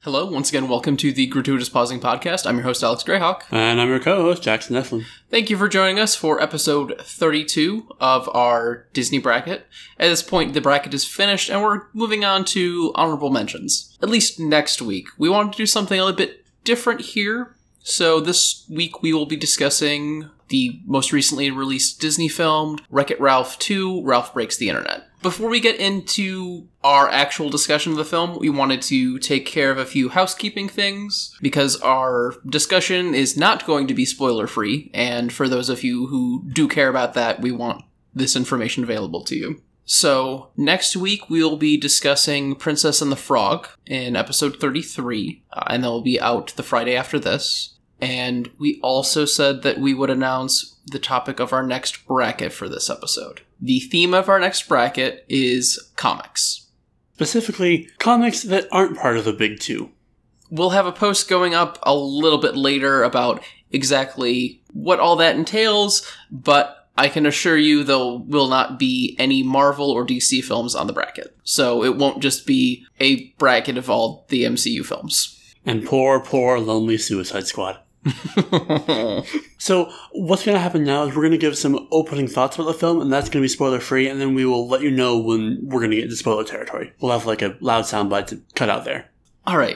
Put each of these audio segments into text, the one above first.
Hello, once again, welcome to the Gratuitous Pausing Podcast. I'm your host, Alex Greyhawk. And I'm your co-host, Jackson Eflin. Thank you for joining us for episode 32 of our Disney bracket. At this point, the bracket is finished, and we're moving on to honorable mentions. At least next week. We wanted to do something a little bit different here. So this week, we will be discussing the most recently released Disney film, Wreck-It Ralph 2, Ralph Breaks the Internet. Before we get into our actual discussion of the film, we wanted to take care of a few housekeeping things, because our discussion is not going to be spoiler-free, and for those of you who do care about that, we want this information available to you. So, next week we'll be discussing Princess and the Frog in episode 33, and that will be out the Friday after this. And we also said that we would announce the topic of our next bracket for this episode. The theme of our next bracket is comics. Specifically, comics that aren't part of the big two. We'll have a post going up a little bit later about exactly what all that entails, but I can assure you there will not be any Marvel or DC films on the bracket. So it won't just be a bracket of all the MCU films. And poor, lonely Suicide Squad. So, what's going to happen now is we're going to give some opening thoughts about the film, and that's going to be spoiler-free, and then we will let you know when we're going to get into spoiler territory. We'll have like a loud soundbite to cut out there. Alright,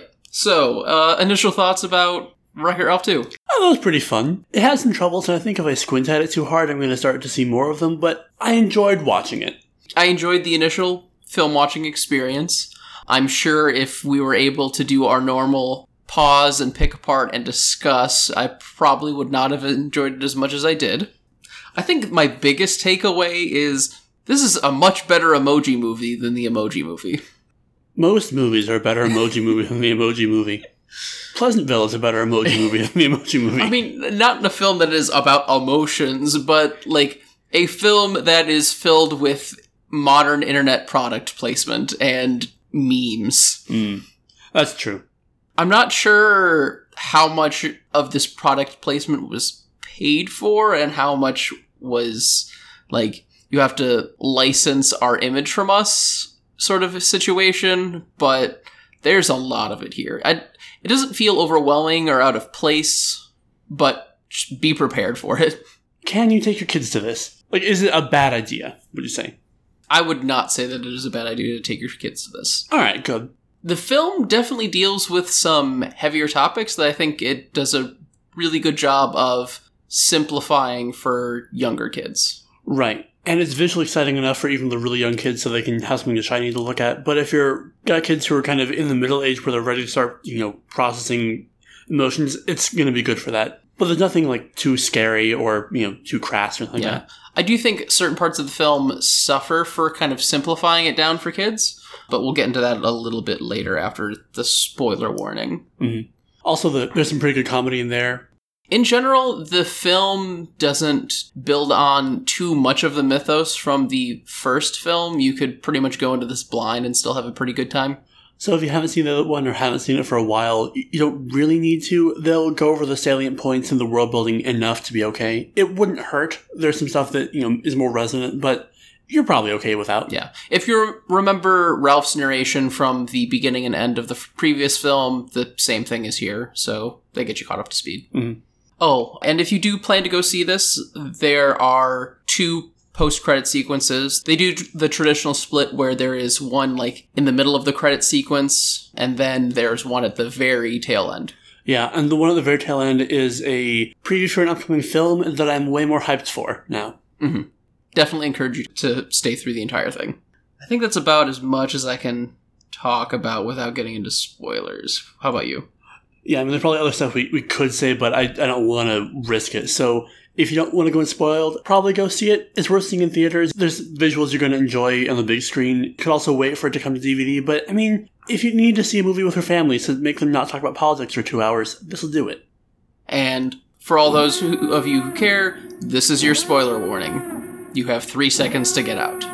so, initial thoughts about Wreck-It Ralph 2? Oh, that was pretty fun. It had some troubles, and I think if I squint at it too hard, I'm going to start to see more of them, but I enjoyed watching it. I enjoyed the initial film-watching experience. I'm sure if we were able to do our normal pause and pick apart and discuss, I probably would not have enjoyed it as much as I did. I think my biggest takeaway is this is a much better Emoji Movie than the Emoji Movie. Most movies are a better Emoji Movie than the Emoji Movie. Pleasantville is a better Emoji Movie than the Emoji Movie. I mean, not in a film that is about emotions, but like a film that is filled with modern internet product placement and memes. That's true. I'm not sure how much of this product placement was paid for and how much was, like, you have to license our image from us sort of a situation, but there's a lot of it here. It doesn't feel overwhelming or out of place, but just be prepared for it. Can you take your kids to this? Like, is it a bad idea, would you say? I would not say that it is a bad idea to take your kids to this. Alright, good. The film definitely deals with some heavier topics that I think it does a really good job of simplifying for younger kids. Right. And it's visually exciting enough for even the really young kids so they can have something shiny to look at. But if you're got kids who are kind of in the middle age where they're ready to start, processing emotions, it's going to be good for that. But there's nothing like too scary or, too crass or something like that. I do think certain parts of the film suffer for kind of simplifying it down for kids. But we'll get into that a little bit later after the spoiler warning. Mm-hmm. Also, there's some pretty good comedy in there. In general, the film doesn't build on too much of the mythos from the first film. You could pretty much go into this blind and still have a pretty good time. So if you haven't seen the other one or haven't seen it for a while, you don't really need to. They'll go over the salient points in the world building enough to be okay. It wouldn't hurt. There's some stuff that, is more resonant, but you're probably okay without. Yeah. If you remember Ralph's narration from the beginning and end of the previous film, the same thing is here, so they get you caught up to speed. Mm-hmm. Oh, and if you do plan to go see this, there are 2 post-credit sequences. They do the traditional split where there is one, like, in the middle of the credit sequence, and then there's one at the very tail end. Yeah, and the one at the very tail end is a preview for an upcoming film that I'm way more hyped for now. Mm-hmm. Definitely encourage you to stay through the entire thing. I think that's about as much as I can talk about without getting into spoilers. How about you? Yeah, there's probably other stuff we could say, but I don't want to risk it. So if you don't want to go in spoiled, probably go see it. It's worth seeing in theaters. There's visuals you're going to enjoy on the big screen. You could also wait for it to come to DVD. But, if you need to see a movie with your family to make them not talk about politics for 2 hours, this will do it. And for all those of you who care, this is your spoiler warning. You have 3 seconds to get out.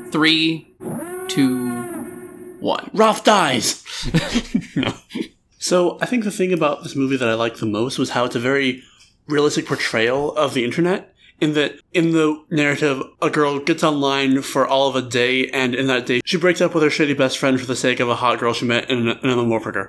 3, 2, 1. Ralph dies! No. So, I think the thing about this movie that I liked the most was how it's a very realistic portrayal of the internet. In that, in the narrative, a girl gets online for all of a day, and in that day, she breaks up with her shitty best friend for the sake of a hot girl she met in a memoir.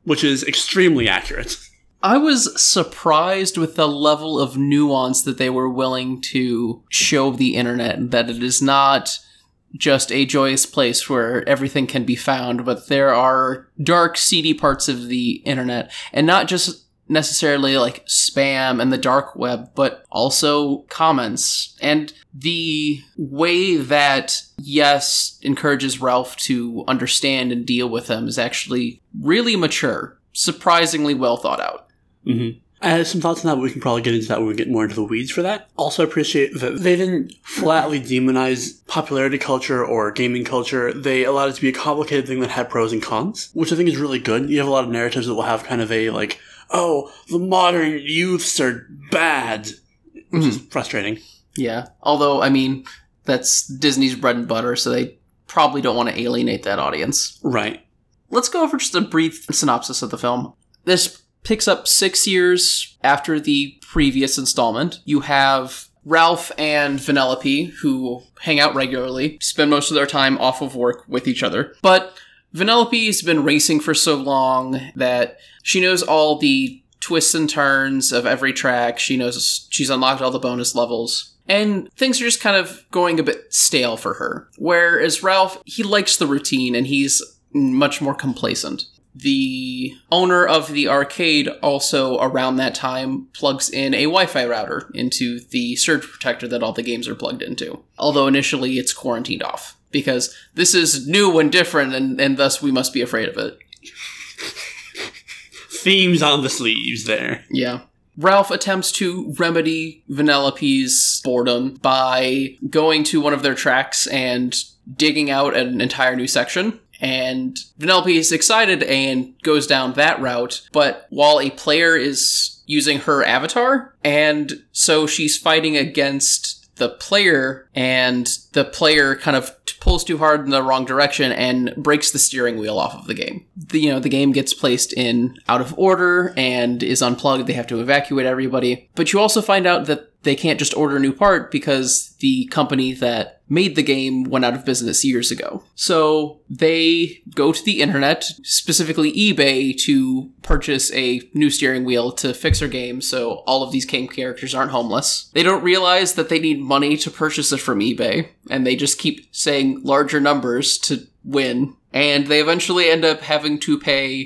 which is extremely accurate. I was surprised with the level of nuance that they were willing to show the internet, that it is not just a joyous place where everything can be found, but there are dark, seedy parts of the internet, and not just necessarily like spam and the dark web, but also comments. And the way that Yes encourages Ralph to understand and deal with them is actually really mature, surprisingly well thought out. Mm-hmm. I have some thoughts on that, but we can probably get into that when we get more into the weeds for that. Also appreciate that they didn't flatly demonize popularity culture or gaming culture. They allowed it to be a complicated thing that had pros and cons, which I think is really good. You have a lot of narratives that will have kind of a, like, oh, the modern youths are bad, which is frustrating. Yeah, although, I mean, that's Disney's bread and butter, so they probably don't want to alienate that audience. Right. Let's go over just a brief synopsis of the film. This picks up 6 years after the previous installment. You have Ralph and Vanellope, who hang out regularly, spend most of their time off of work with each other. But Vanellope's been racing for so long that she knows all the twists and turns of every track. She knows she's unlocked all the bonus levels. And things are just kind of going a bit stale for her. Whereas Ralph, he likes the routine and he's much more complacent. The owner of the arcade also, around that time, plugs in a Wi-Fi router into the surge protector that all the games are plugged into. Although initially it's quarantined off, because this is new and different, and thus we must be afraid of it. Themes on the sleeves there. Yeah. Ralph attempts to remedy Vanellope's boredom by going to one of their tracks and digging out an entire new section. And Vanellope is excited and goes down that route, but while a player is using her avatar, and so she's fighting against the player, and the player kind of pulls too hard in the wrong direction and breaks the steering wheel off of the game. The game gets placed in out of order and is unplugged. They have to evacuate everybody. But you also find out that they can't just order a new part because the company that made the game went out of business years ago. So they go to the internet, specifically eBay, to purchase a new steering wheel to fix their game so all of these game characters aren't homeless. They don't realize that they need money to purchase it from eBay, and they just keep saying larger numbers to win. And they eventually end up having to pay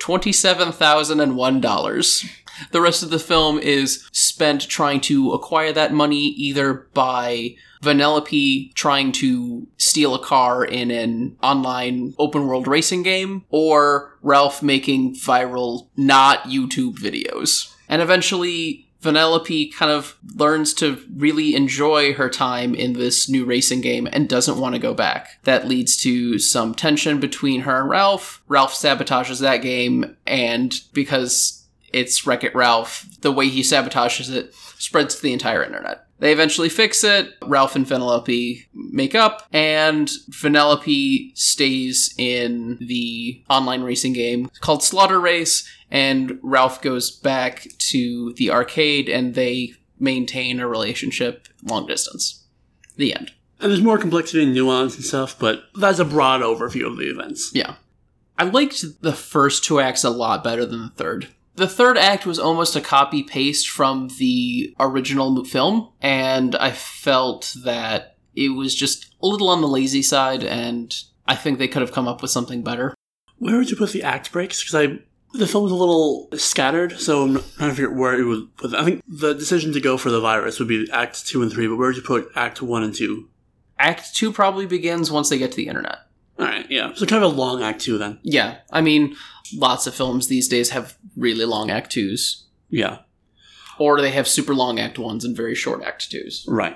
$27,001. The rest of the film is spent trying to acquire that money, either by Vanellope trying to steal a car in an online open-world racing game, or Ralph making viral, not YouTube videos. And eventually, Vanellope kind of learns to really enjoy her time in this new racing game and doesn't want to go back. That leads to some tension between her and Ralph. Ralph sabotages that game, and because it's Wreck-It Ralph, the way he sabotages it spreads to the entire internet. They eventually fix it, Ralph and Vanellope make up, and Vanellope stays in the online racing game called Slaughter Race, and Ralph goes back to the arcade, and they maintain a relationship long distance. The end. And there's more complexity and nuance and stuff, but that's a broad overview of the events. Yeah. I liked the first two acts a lot better than the third. The third act was almost a copy-paste from the original film, and I felt that it was just a little on the lazy side, and I think they could have come up with something better. Where would you put the act breaks? Because the film was a little scattered, so I'm trying to figure out where it would put. I think the decision to go for the virus would be Act 2 and 3, but where would you put Act 1 and 2? Act 2 probably begins once they get to the internet. Alright, yeah. So kind of a long Act 2 then. Yeah, I mean, lots of films these days have really long Act 2s. Yeah. Or they have super long Act 1s and very short Act 2s. Right.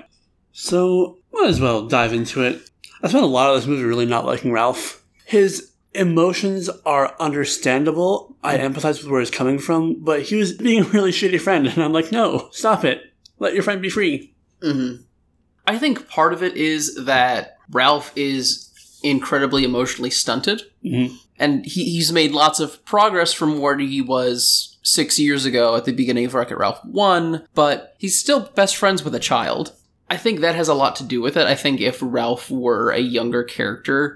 So, might as well dive into it. I spent a lot of this movie really not liking Ralph. His emotions are understandable. I empathize with where he's coming from, but he was being a really shitty friend, and I'm like, no, stop it. Let your friend be free. Mm-hmm. I think part of it is that Ralph is incredibly emotionally stunted. Mm-hmm. And he's made lots of progress from where he was 6 years ago at the beginning of Wreck-It Ralph 1, but he's still best friends with a child. I think that has a lot to do with it. I think if Ralph were a younger character,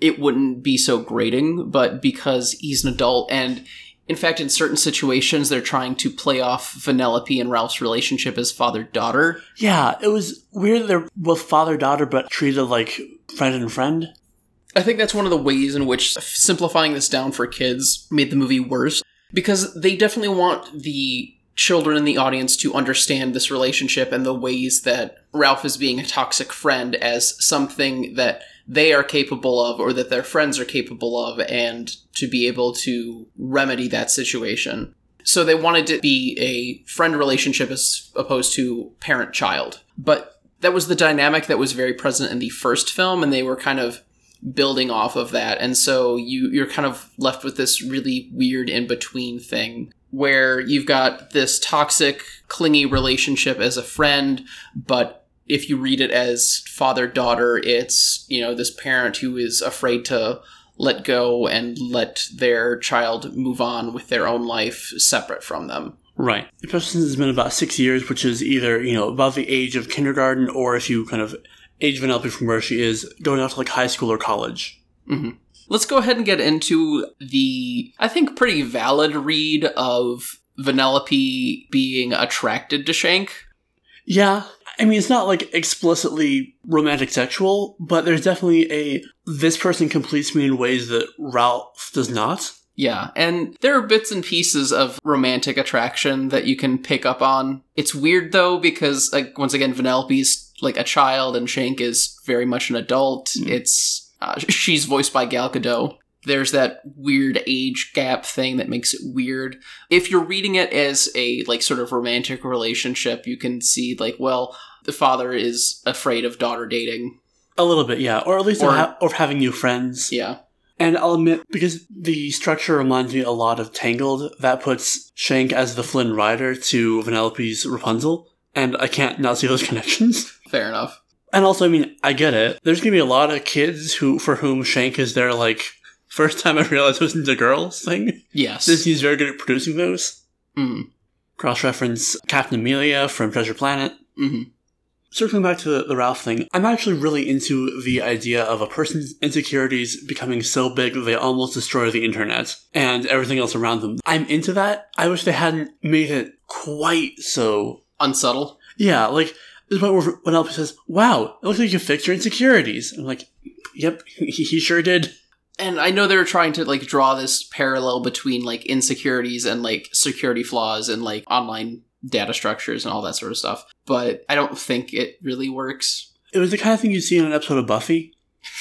it wouldn't be so grating, but because he's an adult. And in fact, in certain situations, they're trying to play off Vanellope and Ralph's relationship as father-daughter. Yeah, it was weird that they're both father-daughter, but treated like friend and friend. I think that's one of the ways in which simplifying this down for kids made the movie worse, because they definitely want the children in the audience to understand this relationship and the ways that Ralph is being a toxic friend as something that they are capable of or that their friends are capable of, and to be able to remedy that situation. So they wanted to be a friend relationship as opposed to parent-child. But that was the dynamic that was very present in the first film, and they were kind of building off of that. And so you're kind of left with this really weird in-between thing where you've got this toxic, clingy relationship as a friend, but if you read it as father-daughter, it's, this parent who is afraid to let go and let their child move on with their own life separate from them. Right. Especially since it's been about 6 years, which is either, above the age of kindergarten, or if you kind of age Vanellope from where she is, going off to like high school or college. Mm-hmm. Let's go ahead and get into the, I think, pretty valid read of Vanellope being attracted to Shank. Yeah. I mean, it's not like explicitly romantic sexual, but there's definitely this person completes me in ways that Ralph does not. Yeah, and there are bits and pieces of romantic attraction that you can pick up on. It's weird, though, because, like, once again, Vanellope's, like, a child, and Shank is very much an adult. It's, she's voiced by Gal Gadot. There's that weird age gap thing that makes it weird. If you're reading it as a, like, sort of romantic relationship, you can see, like, well, the father is afraid of daughter dating. A little bit, yeah. Or at least of having new friends. Yeah. And I'll admit, because the structure reminds me a lot of Tangled, that puts Shank as the Flynn Rider to Vanellope's Rapunzel, and I can't not see those connections. Fair enough. And also, I mean, I get it. There's gonna be a lot of kids for whom Shank is their, like, first time I realized it was into girls thing. Yes. Disney's very good at producing those. Mm. Cross-reference Captain Amelia from Treasure Planet. Mm-hmm. Circling back to the Ralph thing, I'm actually really into the idea of a person's insecurities becoming so big that they almost destroy the internet and everything else around them. I'm into that. I wish they hadn't made it quite so unsubtle. Yeah, like, there's one where Vanellope says, wow, it looks like you fixed your insecurities. I'm like, yep, he sure did. And I know they were trying to, like, draw this parallel between, like, insecurities and, like, security flaws and, like, online data structures and all that sort of stuff. But I don't think it really works. It was the kind of thing you see in an episode of Buffy.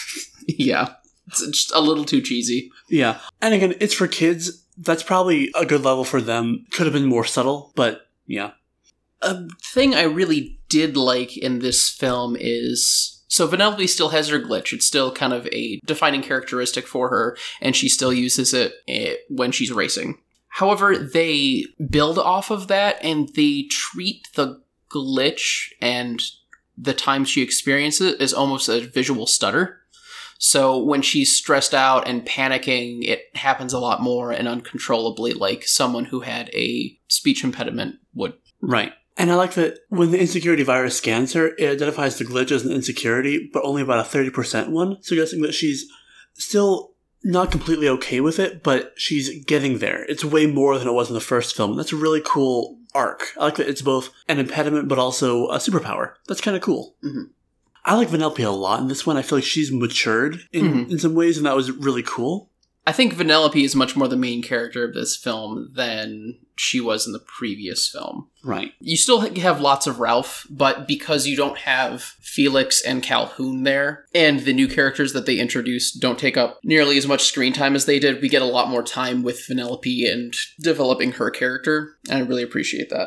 Yeah. It's just a little too cheesy. Yeah. And again, it's for kids. That's probably a good level for them. Could have been more subtle, but yeah. A thing I really did like in this film is... So Vanellope still has her glitch. It's still kind of a defining characteristic for her, and she still uses it when she's racing. However, they build off of that, and they treat the glitch and the time she experiences it as almost a visual stutter. So when she's stressed out and panicking, it happens a lot more and uncontrollably, like someone who had a speech impediment would. Right. And I like that when the insecurity virus scans her, it identifies the glitch as an insecurity, but only about a 30% one, suggesting that she's still not completely okay with it, but she's getting there. It's way more than it was in the first film. That's a really cool arc. I like that it's both an impediment, but also a superpower. That's kind of cool. Mm-hmm. I like Vanellope a lot in this one. I feel like she's matured in some ways, and that was really cool. I think Vanellope is much more the main character of this film than she was in the previous film. Right. You still have lots of Ralph, but because you don't have Felix and Calhoun there, and the new characters that they introduced don't take up nearly as much screen time as they did, we get a lot more time with Vanellope and developing her character, and I really appreciate that.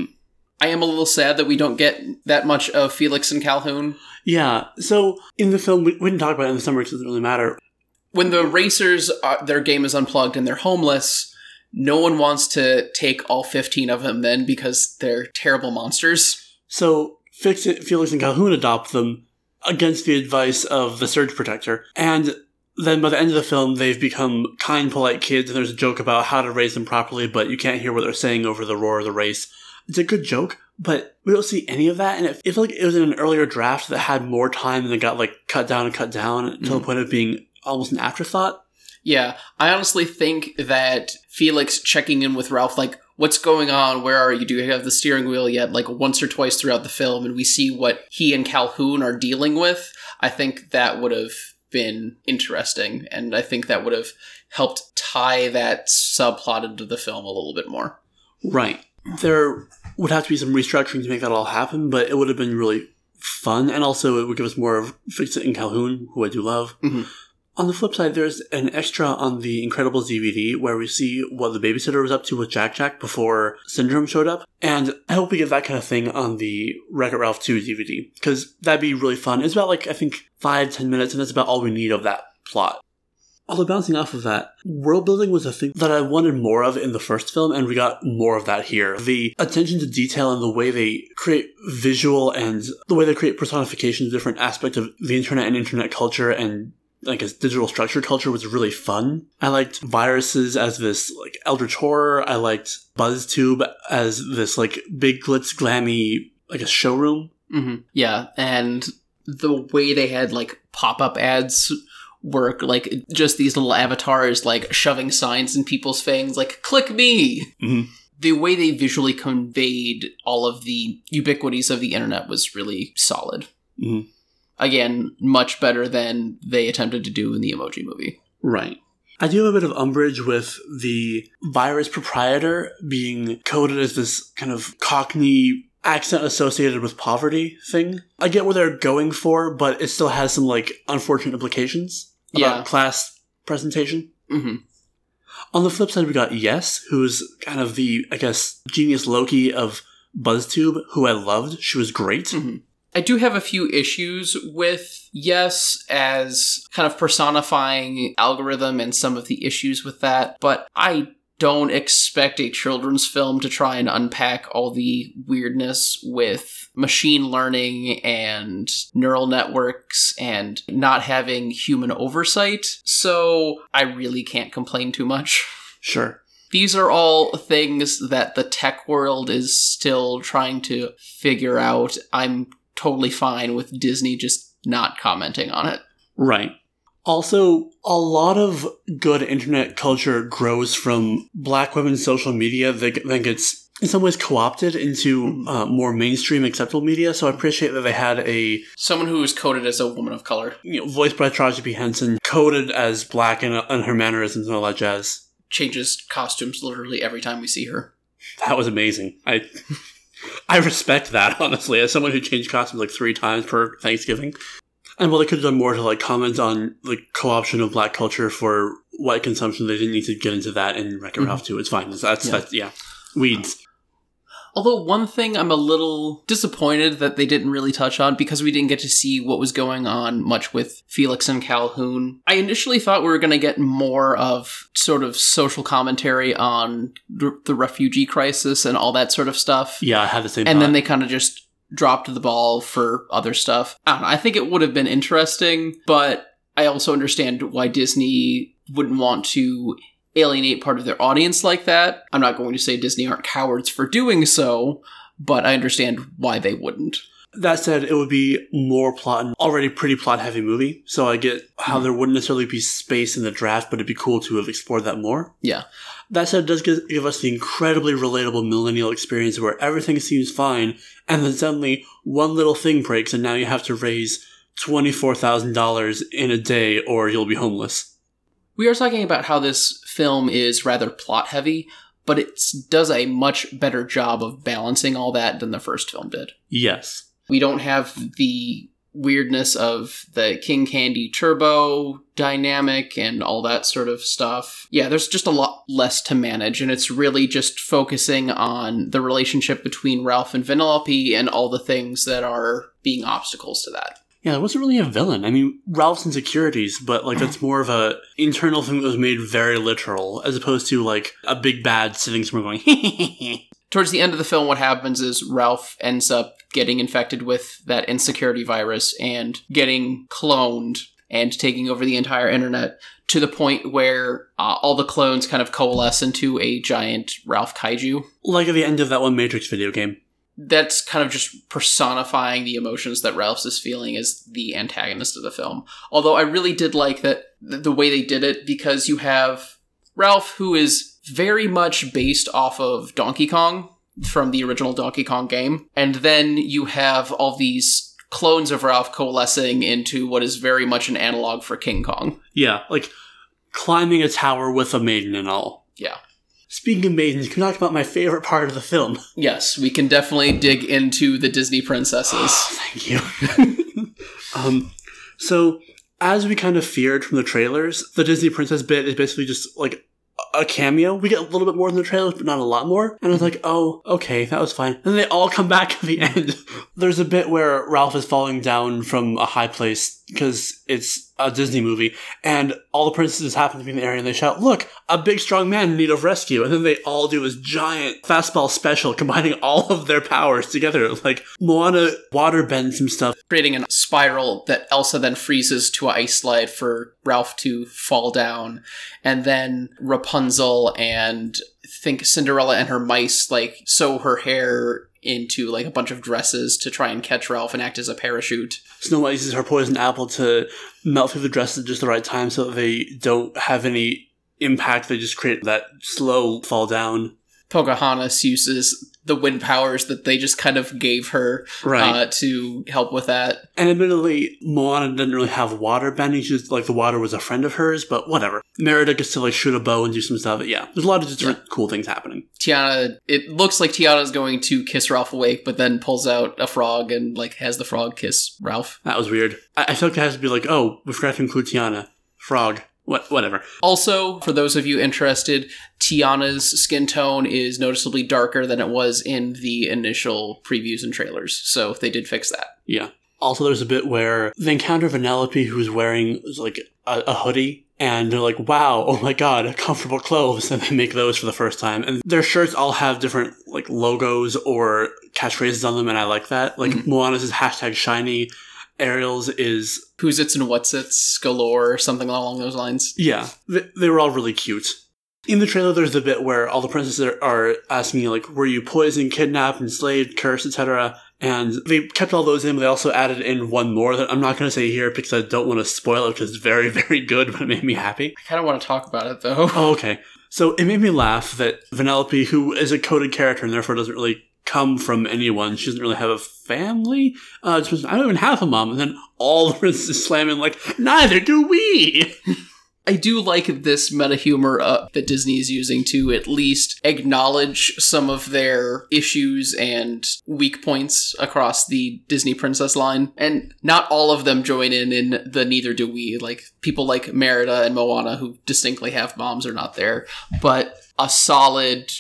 I am a little sad that we don't get that much of Felix and Calhoun. Yeah, so in the film, we didn't talk about it in the summary because it doesn't really matter. When the racers, their game is unplugged and they're homeless, no one wants to take all 15 of them then because they're terrible monsters. So Felix and Calhoun adopt them against the advice of the Surge Protector. And then by the end of the film, they've become kind, polite kids, and there's a joke about how to raise them properly, but you can't hear what they're saying over the roar of the race. It's a good joke, but we don't see any of that, and it feels like it was in an earlier draft that had more time and it got, like, cut down until the point of being almost an afterthought. Yeah, I honestly think that Felix checking in with Ralph, like, what's going on? Where are you? Do you have the steering wheel yet? Like, once or twice throughout the film, and we see what he and Calhoun are dealing with. I think that would have been interesting, and I think that would have helped tie that subplot into the film a little bit more. Right. There would have to be some restructuring to make that all happen, but it would have been really fun, and also it would give us more of Fix-It and Calhoun, who I do love. Mm-hmm. On the flip side, there's an extra on the Incredibles DVD where we see what the babysitter was up to with Jack before Syndrome showed up. And I hope we get that kind of thing on the Wreck-It Ralph 2 DVD, because that'd be really fun. It's about, like, I think 5-10 minutes, and that's about all we need of that plot. Although bouncing off of that, world building was a thing that I wanted more of in the first film, and we got more of that here. The attention to detail and the way they create visual and the way they create personification of different aspects of the internet and internet culture and I guess digital structure culture was really fun. I liked viruses as this like eldritch horror. I liked BuzzTube as this like big glitz glammy like a showroom. Mm-hmm. Yeah, and the way they had like pop-up ads work, like just these little avatars like shoving signs in people's fangs, like click me. Mm-hmm. The way they visually conveyed all of the ubiquities of the internet was really solid. Mm-hmm. Again, much better than they attempted to do in the Emoji Movie. Right. I do have a bit of umbrage with the virus proprietor being coded as this kind of Cockney accent associated with poverty thing. I get what they're going for, but it still has some like unfortunate implications about class presentation. Mm-hmm. On the flip side, we got Yes, who's kind of the, I guess, genius Loki of BuzzTube, who I loved. She was great. Mm-hmm. I do have a few issues with Yes as kind of personifying algorithm and some of the issues with that, but I don't expect a children's film to try and unpack all the weirdness with machine learning and neural networks and not having human oversight, so I really can't complain too much. Sure. These are all things that the tech world is still trying to figure out. I'm totally fine with Disney just not commenting on it. Right. Also, a lot of good internet culture grows from Black women's social media that then gets, in some ways, co-opted into more mainstream acceptable media, so I appreciate that they had someone who was coded as a woman of color. Voiced by Taraji P. Henson, coded as Black in her mannerisms and all that jazz. Changes costumes literally every time we see her. That was amazing. I respect that, honestly, as someone who changed costumes like 3 times per Thanksgiving. And while they could have done more to like comment on the co-option of Black culture for white consumption, they didn't need to get into that in Wreck-It Ralph 2. It's fine. That's weeds. Although one thing I'm a little disappointed that they didn't really touch on, because we didn't get to see what was going on much with Felix and Calhoun. I initially thought we were going to get more of sort of social commentary on the refugee crisis and all that sort of stuff. Yeah, I had the same And thought. then they kind of just dropped the ball for other stuff. I don't know, I think it would have been interesting, but I also understand why Disney wouldn't want to alienate part of their audience like that. I'm not going to say Disney aren't cowards for doing so, but I understand why they wouldn't. That said, it would be more plot and already pretty plot-heavy movie, so I get how there wouldn't necessarily be space in the draft, but it'd be cool to have explored that more. Yeah. That said, it does give us the incredibly relatable millennial experience where everything seems fine, and then suddenly one little thing breaks, and now you have to raise $24,000 in a day, or you'll be homeless. We are talking about how this film is rather plot-heavy, but it does a much better job of balancing all that than the first film did. Yes. We don't have the weirdness of the King Candy Turbo dynamic and all that sort of stuff. Yeah, there's just a lot less to manage, and it's really just focusing on the relationship between Ralph and Vanellope and all the things that are being obstacles to that. Yeah, there wasn't really a villain. I mean, Ralph's insecurities, but like that's more of a internal thing that was made very literal, as opposed to like a big bad sitting somewhere going, Towards the end of the film, what happens is Ralph ends up getting infected with that insecurity virus and getting cloned and taking over the entire internet to the point where all the clones kind of coalesce into a giant Ralph kaiju. like at the end of that one Matrix video game. that's kind of just personifying the emotions that Ralph is feeling as the antagonist of the film. Although I really did like that the way they did it, because you have Ralph, who is very much based off of Donkey Kong from the original Donkey Kong game, and then you have all these clones of Ralph coalescing into what is very much an analog for King Kong. Yeah, like climbing a tower with a maiden and all. Yeah. Speaking of maidens, can we talk about my favorite part of the film? Yes, we can definitely dig into the Disney princesses. Thank you. So, as we kind of feared from the trailers, the Disney princess bit is basically just like a cameo. We get a little bit more in the trailers, but not a lot more. And I was like, oh, okay, that was fine. And then they all come back at the end. There's a bit where Ralph is falling down from a high place because it's a Disney movie, and all the princesses happen to be in the area, and they shout, look, a big strong man in need of rescue. And then they all do this giant fastball special, combining all of their powers together. Like, Moana water bends some stuff, creating a spiral that Elsa then freezes to an ice slide for Ralph to fall down. And then Rapunzel and I think Cinderella and her mice like sew her hair into like a bunch of dresses to try and catch Ralph and act as a parachute. Snow White uses her poison apple to melt through the dresses at just the right time so that they don't have any impact. They just create that slow fall down. Pocahontas uses the wind powers that they just kind of gave her to help with that. And admittedly, Moana didn't really have water bending. She just, like, the water was a friend of hers, but whatever. Merida gets to, like, shoot a bow and do some stuff. But yeah, there's a lot of different cool things happening. Tiana, it looks like Tiana's going to kiss Ralph awake, but then pulls out a frog and, like, has the frog kiss Ralph. That was weird. I feel like it has to be like, oh, we forgot to include Tiana. Frog. Whatever. Also, for those of you interested, Tiana's skin tone is noticeably darker than it was in the initial previews and trailers, so they did fix that. Yeah. Also, there's a bit where they encounter Vanellope, who's wearing, like, a hoodie, and they're like, wow, oh my god, comfortable clothes, and they make those for the first time. And their shirts all have different, like, logos or catchphrases on them, and I like that. Like, Moana's is #shiny, Ariel's is Who's Its and What's Its galore, or something along those lines. Yeah, they were all really cute. In the trailer, there's a bit where all the princesses are asking, like, were you poisoned, kidnapped, enslaved, cursed, etc.? And they kept all those in, but they also added in one more that I'm not going to say here because I don't want to spoil it because it's very, very good, but it made me happy. I kind of want to talk about it, though. Oh, okay. So it made me laugh that Vanellope, who is a coded character and therefore doesn't really come from anyone, she doesn't really have a family, I don't even have a mom, and then all the princesses slam in like, neither do we! I do like this meta humor that Disney is using to at least acknowledge some of their issues and weak points across the Disney princess line. And not all of them join in the neither do we. Like, people like Merida and Moana, who distinctly have moms, are not there. But a solid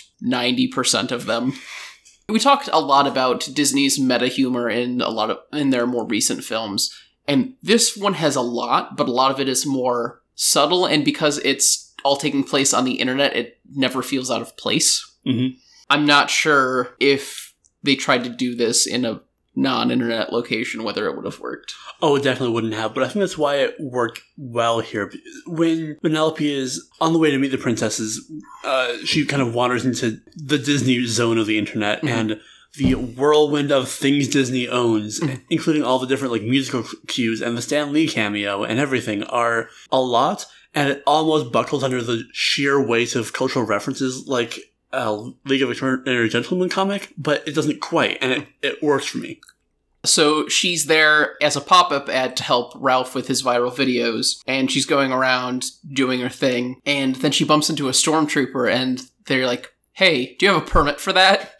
90% of them. We talked a lot about Disney's meta humor in their more recent films. And this one has a lot, but a lot of it is more subtle, and because it's all taking place on the internet, it never feels out of place. Mm-hmm. I'm not sure if they tried to do this in a non-internet location, whether it would have worked. Oh, it definitely wouldn't have, but I think that's why it worked well here. When Vanellope is on the way to meet the princesses, she kind of wanders into the Disney zone of the internet, and the whirlwind of things Disney owns, including all the different like musical cues and the Stan Lee cameo and everything, are a lot, and it almost buckles under the sheer weight of cultural references like a League of Extraordinary Gentlemen comic, but it doesn't quite, and it works for me. So she's there as a pop-up ad to help Ralph with his viral videos, and she's going around doing her thing, and then she bumps into a stormtrooper, and they're like, hey, do you have a permit for that?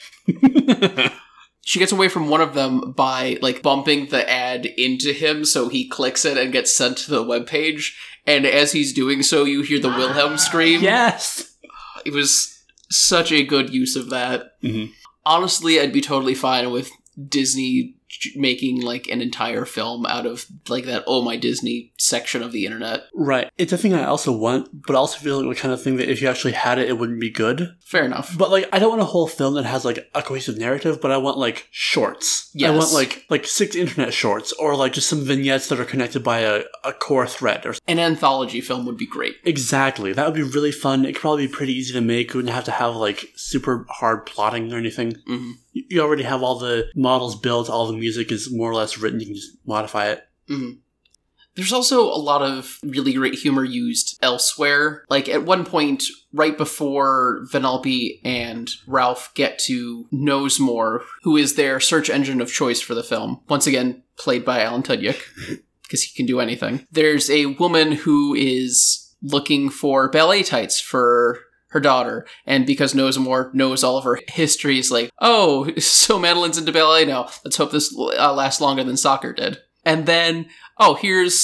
She gets away from one of them by, like, bumping the ad into him, so he clicks it and gets sent to the webpage, and as he's doing so, you hear the Wilhelm scream. Yes! It was such a good use of that. Mm-hmm. Honestly, I'd be totally fine with Disney making, like, an entire film out of, like, that Oh My Disney section of the internet. Right. It's a thing I also want, but I also feel like the kind of thing that if you actually had it, it wouldn't be good. Fair enough. But, like, I don't want a whole film that has, like, a cohesive narrative, but I want, like, shorts. Yes. I want, like 6 internet shorts, or, like, just some vignettes that are connected by a core thread. Or an anthology film would be great. Exactly. That would be really fun. It could probably be pretty easy to make. You wouldn't have to have, like, super hard plotting or anything. Mm-hmm. You already have all the models built, all the music is more or less written, you can just modify it. Mm-hmm. There's also a lot of really great humor used elsewhere. Like, at one point, right before Vanellope and Ralph get to Knowsmore, who is their search engine of choice for the film, once again, played by Alan Tudyk, because he can do anything. There's a woman who is looking for ballet tights for her daughter, and because Knowsmore knows all of her history, is like, oh, so Madeline's into ballet now. Let's hope this lasts longer than soccer did. And then, oh, here's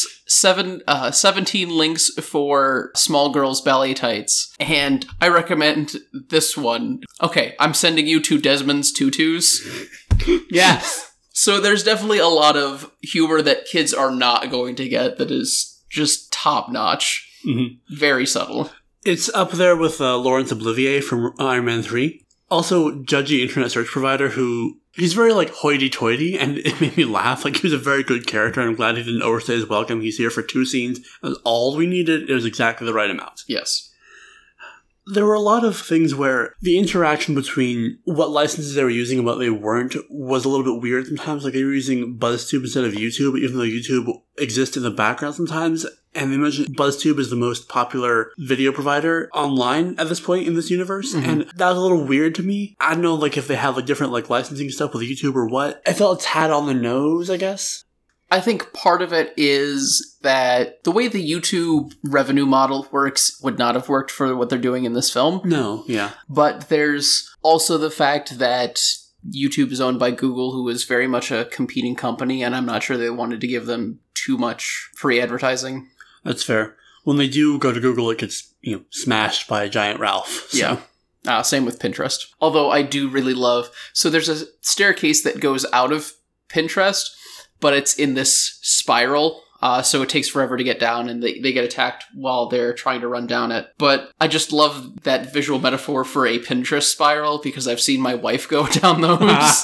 17 links for small girls' ballet tights. And I recommend this one. Okay, I'm sending you to Desmond's tutus. Yes. So there's definitely a lot of humor that kids are not going to get that is just top-notch. Mm-hmm. Very subtle. It's up there with Laurence Olivier from Iron Man 3. Also, Judgy Internet Search Provider, who... He's very, hoity-toity, and it made me laugh. He was a very good character, and I'm glad he didn't overstay his welcome. He's here for 2 scenes. That was all we needed. It was exactly the right amount. Yes. There were a lot of things where the interaction between what licenses they were using and what they weren't was a little bit weird sometimes. Like, they were using BuzzTube instead of YouTube, even though YouTube exists in the background sometimes. And they mentioned BuzzTube is the most popular video provider online at this point in this universe. Mm-hmm. And that was a little weird to me. I don't know, if they have, different, licensing stuff with YouTube or what. I felt a tad on the nose, I guess. I think part of it is that the way the YouTube revenue model works would not have worked for what they're doing in this film. No, yeah. But there's also the fact that YouTube is owned by Google, who is very much a competing company, and I'm not sure they wanted to give them too much free advertising. That's fair. When they do go to Google, it gets, smashed by a giant Ralph. So. Yeah. Same with Pinterest. Although I do really love... So there's a staircase that goes out of Pinterest, but it's in this spiral, so it takes forever to get down, and they get attacked while they're trying to run down it. But I just love that visual metaphor for a Pinterest spiral, because I've seen my wife go down those.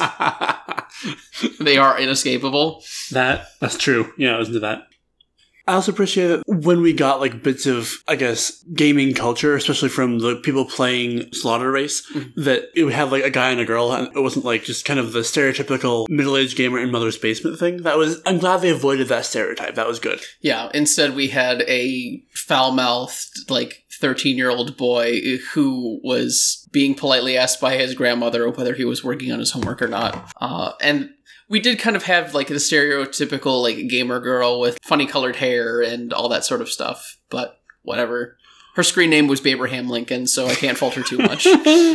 They are inescapable. That's true. Yeah, I was into that. I also appreciate that when we got, bits of, I guess, gaming culture, especially from the people playing Slaughter Race, that it would have, a guy and a girl, and it wasn't, just kind of the stereotypical middle-aged gamer in mother's basement thing. I'm glad they avoided that stereotype. That was good. Yeah, instead we had a foul-mouthed, 13-year-old boy who was being politely asked by his grandmother whether he was working on his homework or not. And we did kind of have, the stereotypical, gamer girl with funny colored hair and all that sort of stuff. But whatever. Her screen name was Abraham Lincoln, so I can't fault her too much.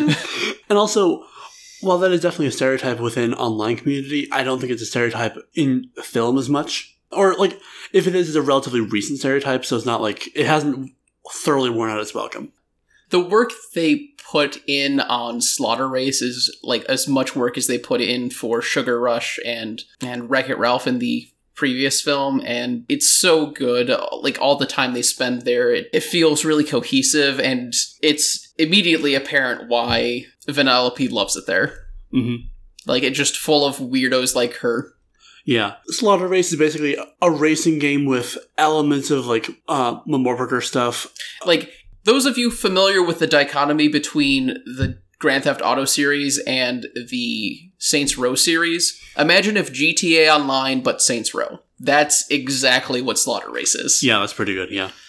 And also, while that is definitely a stereotype within online community, I don't think it's a stereotype in film as much. Or, if it is, it's a relatively recent stereotype, so it's not it hasn't thoroughly worn out its welcome. The work they put in on Slaughter Race is as much work as they put in for Sugar Rush and Wreck-It Ralph in the previous film, and it's so good. All the time they spend there, it feels really cohesive, and it's immediately apparent why Vanellope loves it there. Mm-hmm. It's just full of weirdos like her. Yeah. Slaughter Race is basically a racing game with elements of, Mamorberger stuff. Those of you familiar with the dichotomy between the Grand Theft Auto series and the Saints Row series, imagine if GTA Online but Saints Row. That's exactly what Slaughter Race is. Yeah, that's pretty good, yeah.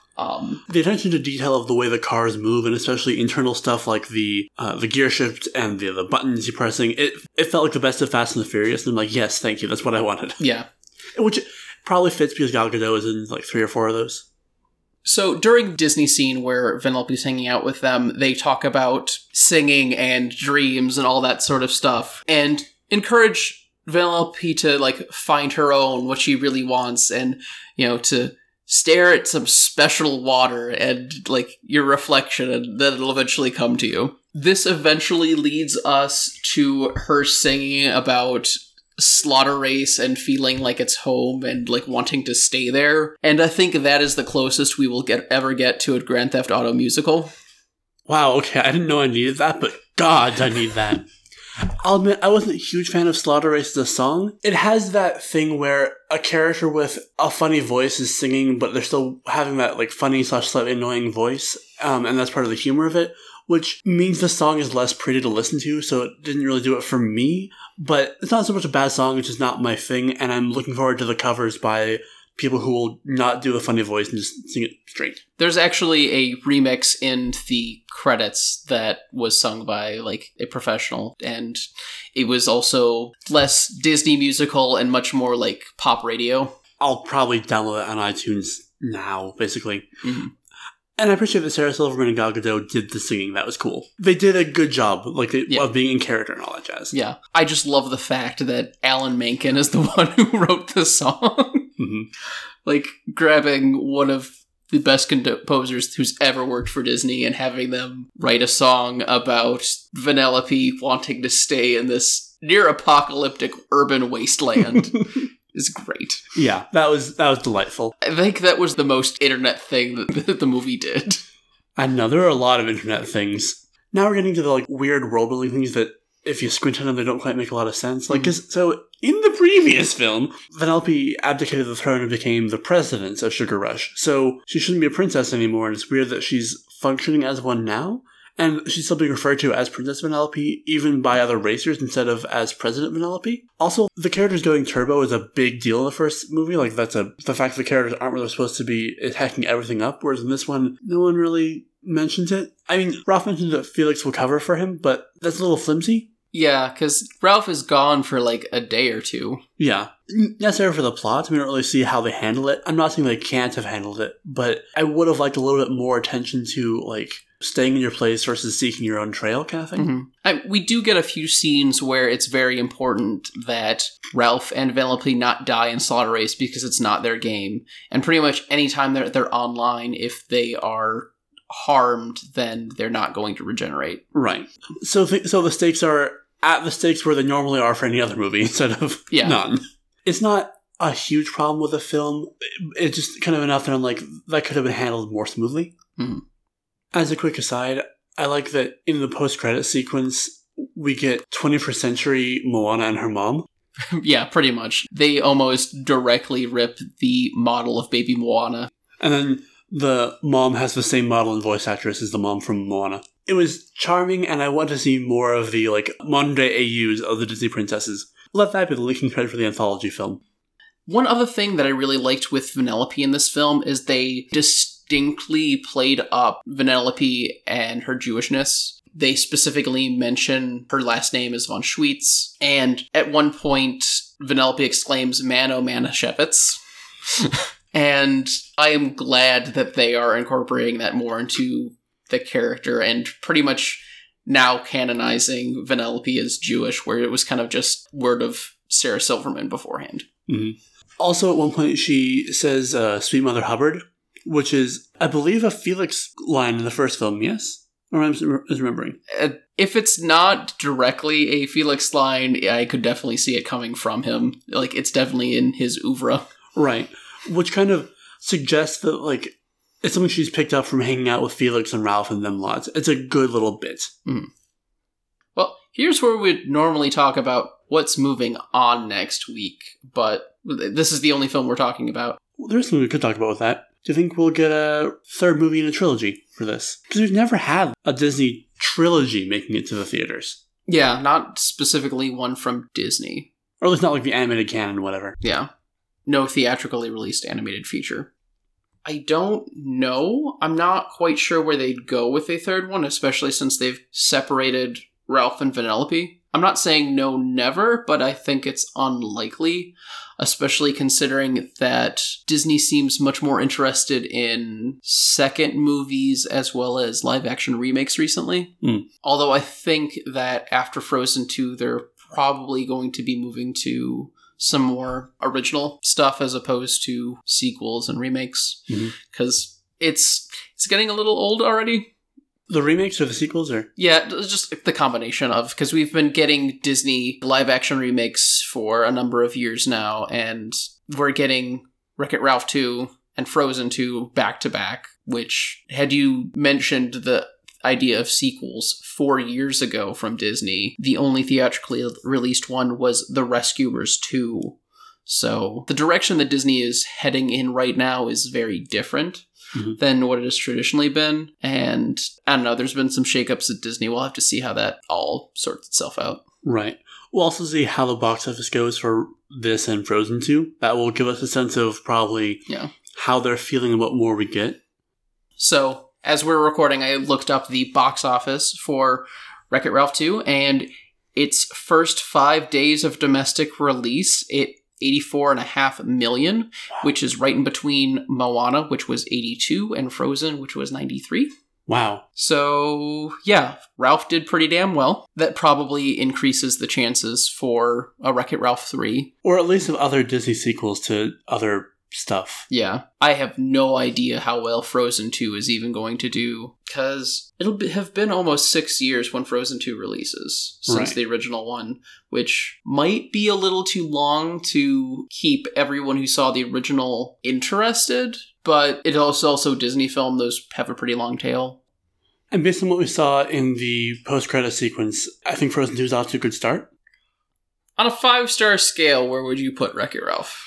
The attention to detail of the way the cars move, and especially internal stuff like the gear shift and the buttons you're pressing, it felt like the best of Fast and the Furious, and I'm like, yes, thank you, that's what I wanted. Yeah. Which probably fits because Gal Gadot is in 3 or 4 of those. So during Disney scene where Vanellope's hanging out with them, they talk about singing and dreams and all that sort of stuff, and encourage Vanellope to find her own, what she really wants, and to stare at some special water and your reflection, and then it'll eventually come to you. This eventually leads us to her singing about Slaughter Race and feeling like it's home and wanting to stay there. And I think that is the closest we will ever get to a Grand Theft Auto musical. Wow, okay, I didn't know I needed that, but God, I need that. I'll admit, I wasn't a huge fan of Slaughter Race as a song. It has that thing where a character with a funny voice is singing, but they're still having that funny / slightly annoying voice, and that's part of the humor of it. which means the song is less pretty to listen to, so it didn't really do it for me. But it's not so much a bad song, it's just not my thing, and I'm looking forward to the covers by people who will not do a funny voice and just sing it straight. There's actually a remix in the credits that was sung by, like, a professional, and it was also less Disney musical and much more like pop radio. I'll probably download it on iTunes now, basically. Mm-hmm. And I appreciate that Sarah Silverman and Gal Gadot did the singing. That was cool. They did a good job, of being in character and all that jazz. Yeah. I just love the fact that Alan Menken is the one who wrote the song. Mm-hmm. Like, grabbing one of the best composers who's ever worked for Disney and having them write a song about Vanellope wanting to stay in this near-apocalyptic urban wasteland. Is great. Yeah, that was delightful. I think that was the most internet thing that the movie did. I know, there are a lot of internet things. Now we're getting to the weird world-building things that, if you squint at them, they don't quite make a lot of sense. So, in the previous film, Vanellope abdicated the throne and became the president of Sugar Rush. So, she shouldn't be a princess anymore, and it's weird that she's functioning as one now. And she's still being referred to as Princess Vanellope, even by other racers, instead of as President Vanellope. Also, the characters going turbo is a big deal in the first movie. The fact that the characters aren't where they're supposed to be is hacking everything up, whereas in this one, no one really mentions it. I mean, Ralph mentioned that Felix will cover for him, but that's a little flimsy. Yeah, because Ralph is gone for a day or two. Yeah. Necessary for the plot. We don't really see how they handle it. I'm not saying they can't have handled it, but I would have liked a little bit more attention to, staying in your place versus seeking your own trail kind of thing. Mm-hmm. We do get a few scenes where it's very important that Ralph and Vanellope not die in Slaughter Race because it's not their game. And pretty much anytime they're online, if they are harmed, then they're not going to regenerate. Right. So the stakes are at the stakes where they normally are for any other movie instead of none. It's not a huge problem with the film. It's just kind of enough that I'm that could have been handled more smoothly. Mm-hmm. As a quick aside, I like that in the post-credit sequence, we get 21st century Moana and her mom. Yeah, pretty much. They almost directly rip the model of baby Moana. And then the mom has the same model and voice actress as the mom from Moana. It was charming, and I want to see more of the modern-day AUs of the Disney princesses. Let that be the leaking credit for the anthology film. One other thing that I really liked with Vanellope in this film is they distinctly played up Vanellope and her Jewishness. They specifically mention her last name is von Schweetz, and at one point, Vanellope exclaims, "Man, oh, Manischewitz." And I am glad that they are incorporating that more into the character and pretty much now canonizing Vanellope as Jewish, where it was kind of just word of Sarah Silverman beforehand. Mm-hmm. Also, at one point, she says, "Sweet Mother Hubbard," which is, I believe, a Felix line in the first film, yes? Or am I remembering? If it's not directly a Felix line, I could definitely see it coming from him. It's definitely in his oeuvre. Right. Which kind of suggests that, it's something she's picked up from hanging out with Felix and Ralph and them lots. It's a good little bit. Mm. Well, here's where we'd normally talk about what's moving on next week, but this is the only film we're talking about. Well, there's something we could talk about with that. Do you think we'll get a third movie in a trilogy for this? Because we've never had a Disney trilogy making it to the theaters. Yeah, not specifically one from Disney. Or at least not the animated canon, whatever. Yeah. No theatrically released animated feature. I don't know. I'm not quite sure where they'd go with a third one, especially since they've separated Ralph and Vanellope. I'm not saying no, never, but I think it's unlikely, especially considering that Disney seems much more interested in second movies as well as live-action remakes recently. Mm. Although I think that after Frozen 2, they're probably going to be moving to some more original stuff as opposed to sequels and remakes, because it's getting a little old already. The remakes or the sequels, or? Yeah, just the combination of, because we've been getting Disney live-action remakes for a number of years now, and we're getting Wreck-It Ralph 2 and Frozen 2 back-to-back, which, had you mentioned the idea of sequels 4 years ago from Disney, the only theatrically released one was The Rescuers 2. So the direction that Disney is heading in right now is very different. than what it has traditionally been. And I don't know, there's been some shakeups at Disney. We'll have to see how that all sorts itself out. Right. We'll also see how the box office goes for this and Frozen 2. That will give us a sense of probably how they're feeling and what more we get. So, as we're recording, I looked up the box office for Wreck-It Ralph 2, and its first 5 days of domestic release, it $84.5 million, which is right in between Moana, which was 82, and Frozen, which was 93. Wow. So, yeah, Ralph did pretty damn well. That probably increases the chances for a Wreck-It Ralph 3. Or at least of other Disney sequels to other stuff. Yeah. I have no idea how well Frozen 2 is even going to do, because have been almost 6 years when Frozen 2 releases, since the original one, which might be a little too long to keep everyone who saw the original interested, but it is also Disney film. Those have a pretty long tail. And based on what we saw in the post-credit sequence, I think Frozen 2 is off to a good start. On a 5-star scale, where would you put Wreck-It Ralph?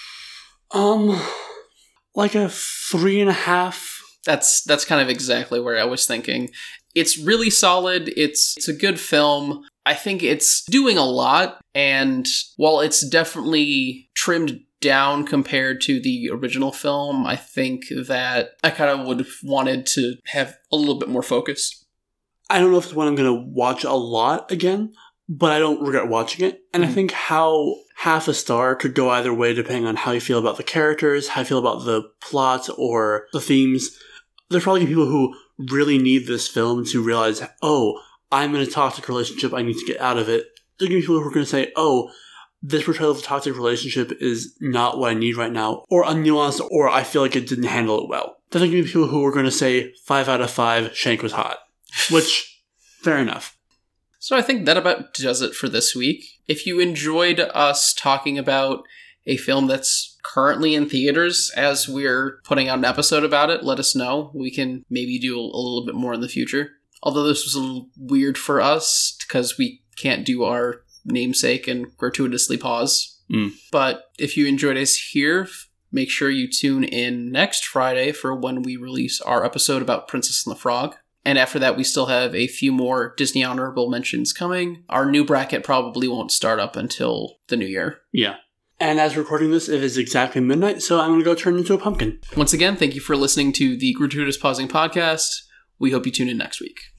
Like a 3.5. That's kind of exactly where I was thinking. It's really solid. It's a good film. I think it's doing a lot, and while it's definitely trimmed down compared to the original film, I think that I kind of would have wanted to have a little bit more focus. I don't know if it's one I'm going to watch a lot again, but I don't regret watching it. And I think how half a star could go either way depending on how you feel about the characters, how you feel about the plot or the themes. There's probably people who really need this film to realize, oh, I'm in a toxic relationship, I need to get out of it. There's going to be people who are going to say, oh, this portrayal of a toxic relationship is not what I need right now, or unnuanced, or I feel like it didn't handle it well. There's going to be people who are going to say 5 out of 5, Shank was hot. Which, fair enough. So I think that about does it for this week. If you enjoyed us talking about a film that's currently in theaters as we're putting out an episode about it, let us know. We can maybe do a little bit more in the future. Although this was a little weird for us because we can't do our namesake and gratuitously pause. But if you enjoyed us here, make sure you tune in next Friday for when we release our episode about Princess and the Frog. And after that, we still have a few more Disney honorable mentions coming. Our new bracket probably won't start up until the new year. Yeah. And as recording this, it is exactly midnight, so I'm going to go turn into a pumpkin. Once again, thank you for listening to the Gratuitous Pausing Podcast. We hope you tune in next week.